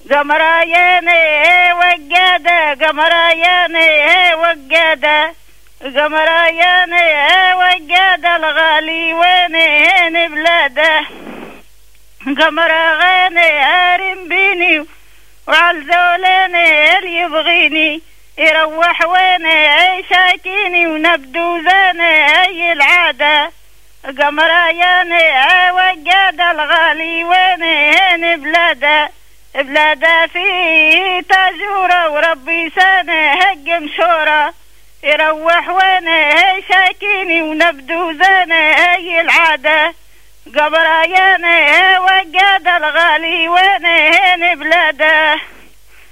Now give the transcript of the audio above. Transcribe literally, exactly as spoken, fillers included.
قمراياني وقادة قمراياني وقادة قمراياني وقادة الغالي وين بلاده قمراغاني هارم بيني وعالزولاني اللي يبغيني يروح ويني شاكيني ونبدو زاني اي العادة قمراياني وقادة الغالي وين بلاده بلاده في تاجورة وربي سانه هق مشورة يروح وينه شاكيني ونبدو زانه اي العادة قمراياني وقادة الغالي وين بلاده